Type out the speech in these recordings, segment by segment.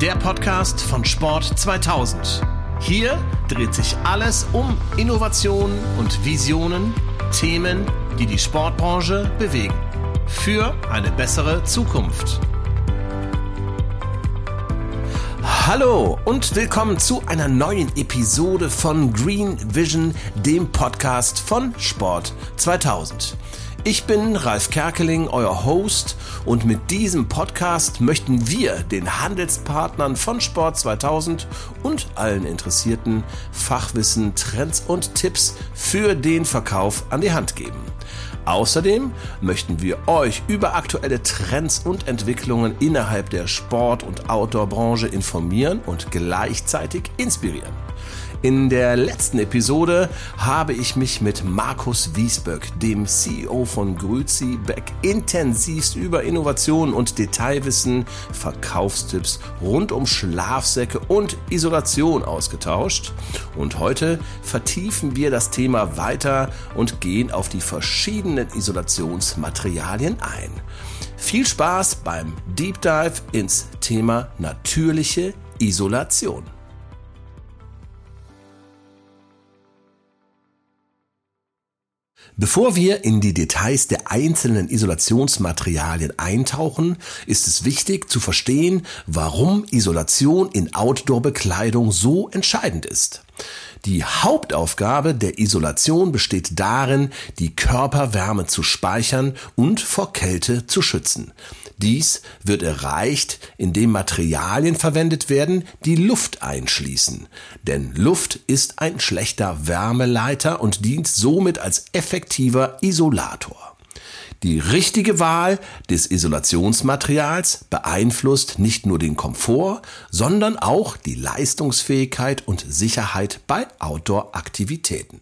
der Podcast von Sport 2000. Hier dreht sich alles um Innovationen und Visionen, Themen, die die Sportbranche bewegen. Für eine bessere Zukunft. Hallo und willkommen zu einer neuen Episode von Green Vision, dem Podcast von Sport 2000. Ich bin Ralf Kerkeling, euer Host, und mit diesem Podcast möchten wir den Handelspartnern von Sport 2000 und allen Interessierten Fachwissen, Trends und Tipps für den Verkauf an die Hand geben. Außerdem möchten wir euch über aktuelle Trends und Entwicklungen innerhalb der Sport- und Outdoor-Branche informieren und gleichzeitig inspirieren. In der letzten Episode habe ich mich mit Markus Wiesböck, dem CEO von Grüzibeck, intensivst über Innovationen und Detailwissen, Verkaufstipps rund um Schlafsäcke und Isolation ausgetauscht. Und heute vertiefen wir das Thema weiter und gehen auf die verschiedenen Isolationsmaterialien ein. Viel Spaß beim Deep Dive ins Thema natürliche Isolation. Bevor wir in die Details der einzelnen Isolationsmaterialien eintauchen, ist es wichtig zu verstehen, warum Isolation in Outdoor-Bekleidung so entscheidend ist. Die Hauptaufgabe der Isolation besteht darin, die Körperwärme zu speichern und vor Kälte zu schützen. Dies wird erreicht, indem Materialien verwendet werden, die Luft einschließen. Denn Luft ist ein schlechter Wärmeleiter und dient somit als effektiver Isolator. Die richtige Wahl des Isolationsmaterials beeinflusst nicht nur den Komfort, sondern auch die Leistungsfähigkeit und Sicherheit bei Outdoor-Aktivitäten.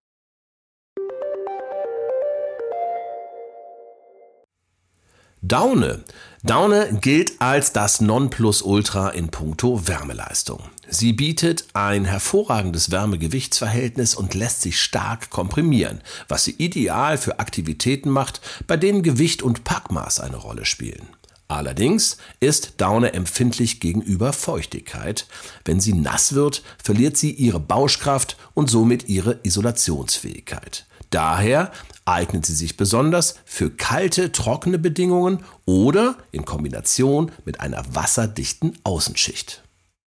Daune. Daune gilt als das Nonplusultra in puncto Wärmeleistung. Sie bietet ein hervorragendes Wärme-Gewichts-Verhältnis und lässt sich stark komprimieren, was sie ideal für Aktivitäten macht, bei denen Gewicht und Packmaß eine Rolle spielen. Allerdings ist Daune empfindlich gegenüber Feuchtigkeit. Wenn sie nass wird, verliert sie ihre Bauschkraft und somit ihre Isolationsfähigkeit. Daher eignet sie sich besonders für kalte, trockene Bedingungen oder in Kombination mit einer wasserdichten Außenschicht.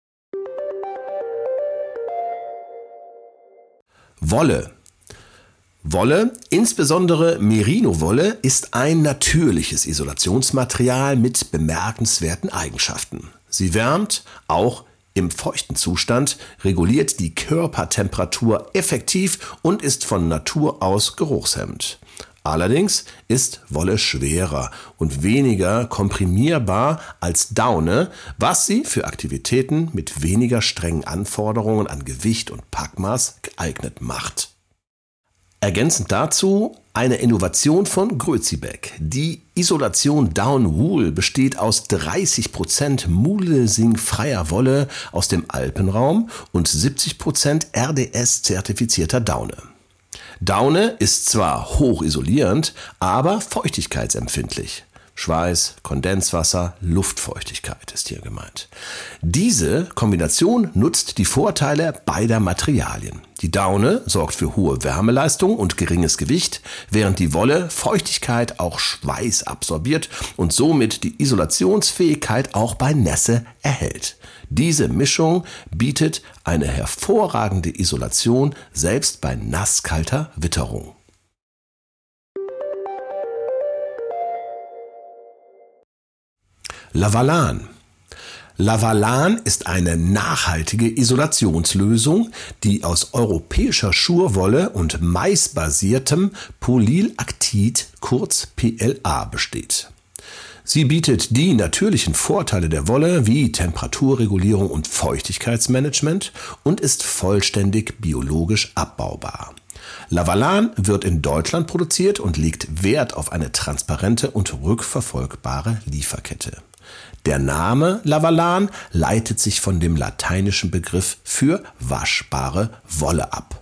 Wolle. Wolle, insbesondere Merino-Wolle, ist ein natürliches Isolationsmaterial mit bemerkenswerten Eigenschaften. Sie wärmt, auch im feuchten Zustand, reguliert die Körpertemperatur effektiv und ist von Natur aus geruchshemmend. Allerdings ist Wolle schwerer und weniger komprimierbar als Daune, was sie für Aktivitäten mit weniger strengen Anforderungen an Gewicht und Packmaß geeignet macht. Ergänzend dazu eine Innovation von Grüzibeck. Die Isolation Down Wool besteht aus 30% Mulesing-freier Wolle aus dem Alpenraum und 70% RDS-zertifizierter Daune. Daune ist zwar hochisolierend, aber feuchtigkeitsempfindlich. Schweiß, Kondenswasser, Luftfeuchtigkeit ist hier gemeint. Diese Kombination nutzt die Vorteile beider Materialien. Die Daune sorgt für hohe Wärmeleistung und geringes Gewicht, während die Wolle Feuchtigkeit, auch Schweiß absorbiert und somit die Isolationsfähigkeit auch bei Nässe erhält. Diese Mischung bietet eine hervorragende Isolation, selbst bei nasskalter Witterung. Lavalan. Lavalan ist eine nachhaltige Isolationslösung, die aus europäischer Schurwolle und maisbasiertem Polylactid, kurz PLA, besteht. Sie bietet die natürlichen Vorteile der Wolle wie Temperaturregulierung und Feuchtigkeitsmanagement und ist vollständig biologisch abbaubar. Lavalan wird in Deutschland produziert und legt Wert auf eine transparente und rückverfolgbare Lieferkette. Der Name Lavalan leitet sich von dem lateinischen Begriff für waschbare Wolle ab.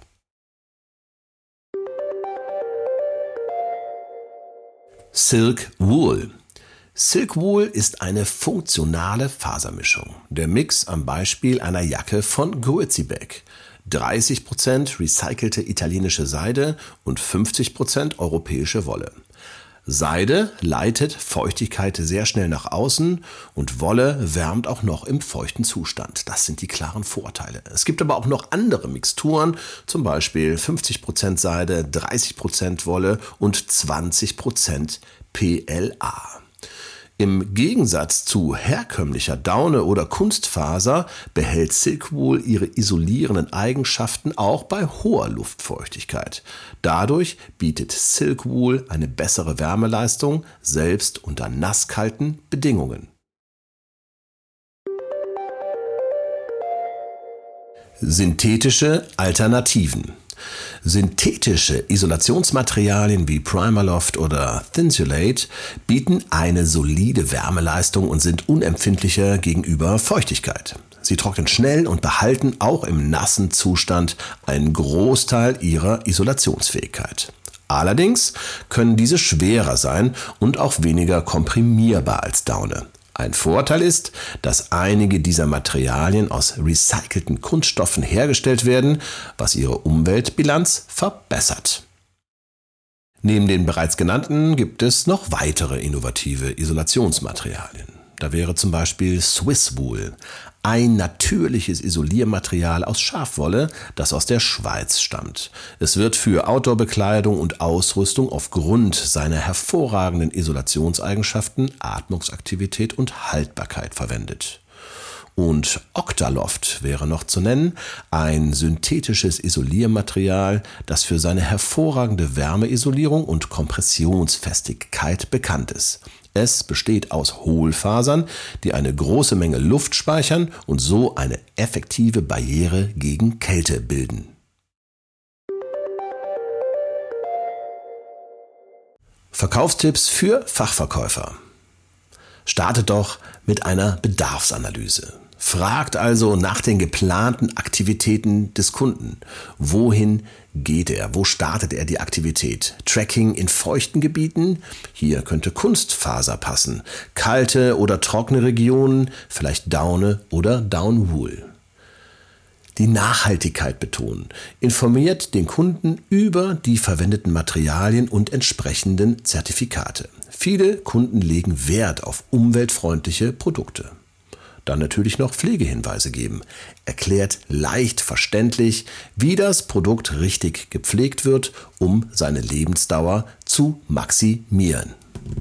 Silk Wool. Silkwool ist eine funktionale Fasermischung. Der Mix am Beispiel einer Jacke von Guizzi-Beck. 30% recycelte italienische Seide und 50% europäische Wolle. Seide leitet Feuchtigkeit sehr schnell nach außen und Wolle wärmt auch noch im feuchten Zustand. Das sind die klaren Vorteile. Es gibt aber auch noch andere Mixturen, zum Beispiel 50% Seide, 30% Wolle und 20% PLA. Im Gegensatz zu herkömmlicher Daune oder Kunstfaser behält Silkwool ihre isolierenden Eigenschaften auch bei hoher Luftfeuchtigkeit. Dadurch bietet Silkwool eine bessere Wärmeleistung, selbst unter nasskalten Bedingungen. Synthetische Alternativen. Synthetische Isolationsmaterialien wie Primaloft oder Thinsulate bieten eine solide Wärmeleistung und sind unempfindlicher gegenüber Feuchtigkeit. Sie trocknen schnell und behalten auch im nassen Zustand einen Großteil ihrer Isolationsfähigkeit. Allerdings können diese schwerer sein und auch weniger komprimierbar als Daune. Ein Vorteil ist, dass einige dieser Materialien aus recycelten Kunststoffen hergestellt werden, was ihre Umweltbilanz verbessert. Neben den bereits genannten gibt es noch weitere innovative Isolationsmaterialien. Da wäre zum Beispiel Swisswool, ein natürliches Isoliermaterial aus Schafwolle, das aus der Schweiz stammt. Es wird für Outdoor-Bekleidung und Ausrüstung aufgrund seiner hervorragenden Isolationseigenschaften, Atmungsaktivität und Haltbarkeit verwendet. Und Octaloft wäre noch zu nennen, ein synthetisches Isoliermaterial, das für seine hervorragende Wärmeisolierung und Kompressionsfestigkeit bekannt ist. Es besteht aus Hohlfasern, die eine große Menge Luft speichern und so eine effektive Barriere gegen Kälte bilden. Verkaufstipps für Fachverkäufer. Startet doch mit einer Bedarfsanalyse. Fragt also nach den geplanten Aktivitäten des Kunden. Wohin geht er? Wo startet er die Aktivität? Tracking in feuchten Gebieten? Hier könnte Kunstfaser passen. Kalte oder trockene Regionen? Vielleicht Daune oder Downwool. Die Nachhaltigkeit betonen. Informiert den Kunden über die verwendeten Materialien und entsprechenden Zertifikate. Viele Kunden legen Wert auf umweltfreundliche Produkte. Dann natürlich noch Pflegehinweise geben. Erklärt leicht verständlich, wie das Produkt richtig gepflegt wird, um seine Lebensdauer zu maximieren.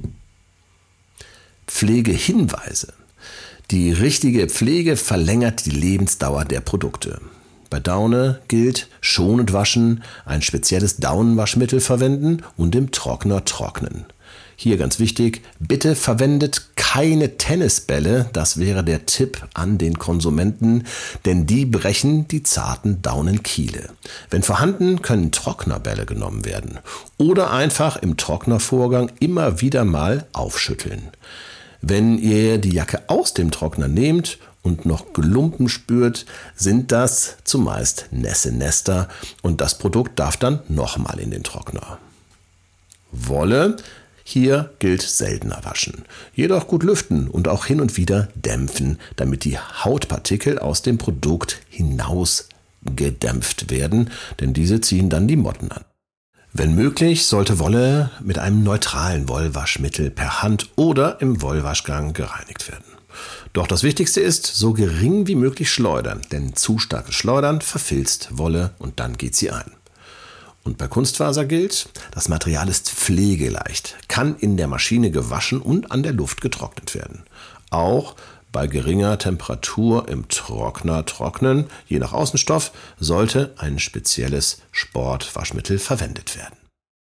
Pflegehinweise. Die richtige Pflege verlängert die Lebensdauer der Produkte. Bei Daune gilt schonend waschen, ein spezielles Daunenwaschmittel verwenden und im Trockner trocknen. Hier ganz wichtig, bitte verwendet keine Tennisbälle, das wäre der Tipp an den Konsumenten, denn die brechen die zarten Daunenkiele. Wenn vorhanden, können Trocknerbälle genommen werden oder einfach im Trocknervorgang immer wieder mal aufschütteln. Wenn ihr die Jacke aus dem Trockner nehmt und noch Glumpen spürt, sind das zumeist nässe Nester und das Produkt darf dann nochmal in den Trockner. Wolle. Hier gilt seltener waschen, jedoch gut lüften und auch hin und wieder dämpfen, damit die Hautpartikel aus dem Produkt hinaus gedämpft werden, denn diese ziehen dann die Motten an. Wenn möglich, sollte Wolle mit einem neutralen Wollwaschmittel per Hand oder im Wollwaschgang gereinigt werden. Doch das Wichtigste ist, so gering wie möglich schleudern, denn zu starkes Schleudern verfilzt Wolle und dann geht sie ein. Und bei Kunstfaser gilt, das Material ist pflegeleicht, kann in der Maschine gewaschen und an der Luft getrocknet werden. Auch bei geringer Temperatur im Trockner trocknen, je nach Außenstoff, sollte ein spezielles Sportwaschmittel verwendet werden.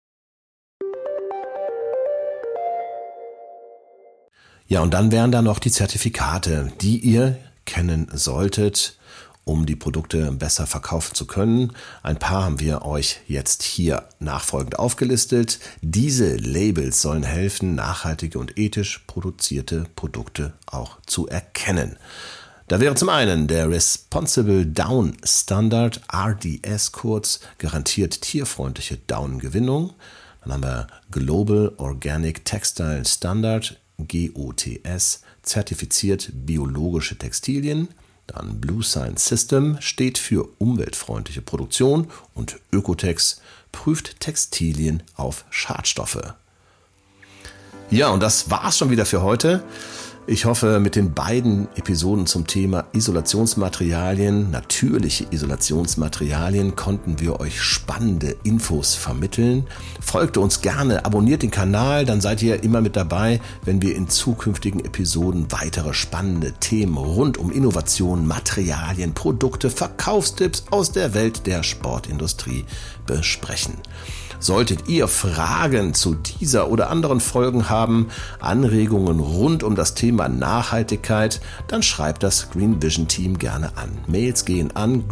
Ja, und dann wären da noch die Zertifikate, die ihr kennen solltet, um die Produkte besser verkaufen zu können. Ein paar haben wir euch jetzt hier nachfolgend aufgelistet. Diese Labels sollen helfen, nachhaltige und ethisch produzierte Produkte auch zu erkennen. Da wäre zum einen der Responsible Down Standard, RDS kurz, garantiert tierfreundliche Daunengewinnung. Dann haben wir Global Organic Textile Standard, GOTS zertifiziert biologische Textilien. Dann Blue Science System steht für umweltfreundliche Produktion und Ökotex prüft Textilien auf Schadstoffe. Ja, und das war's schon wieder für heute. Ich hoffe, mit den beiden Episoden zum Thema Isolationsmaterialien, natürliche Isolationsmaterialien, konnten wir euch spannende Infos vermitteln. Folgt uns gerne, abonniert den Kanal, dann seid ihr immer mit dabei, wenn wir in zukünftigen Episoden weitere spannende Themen rund um Innovation, Materialien, Produkte, Verkaufstipps aus der Welt der Sportindustrie besprechen. Solltet ihr Fragen zu dieser oder anderen Folgen haben, Anregungen rund um das Thema Nachhaltigkeit, dann schreibt das Green Vision Team gerne an. Mails gehen an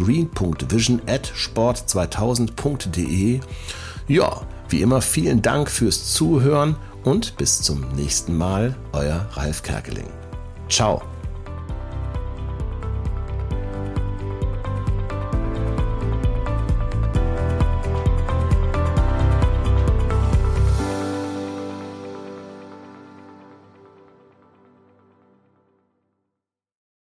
green.vision@sport2000.de. Ja, wie immer vielen Dank fürs Zuhören und bis zum nächsten Mal, euer Ralf Kerkeling. Ciao.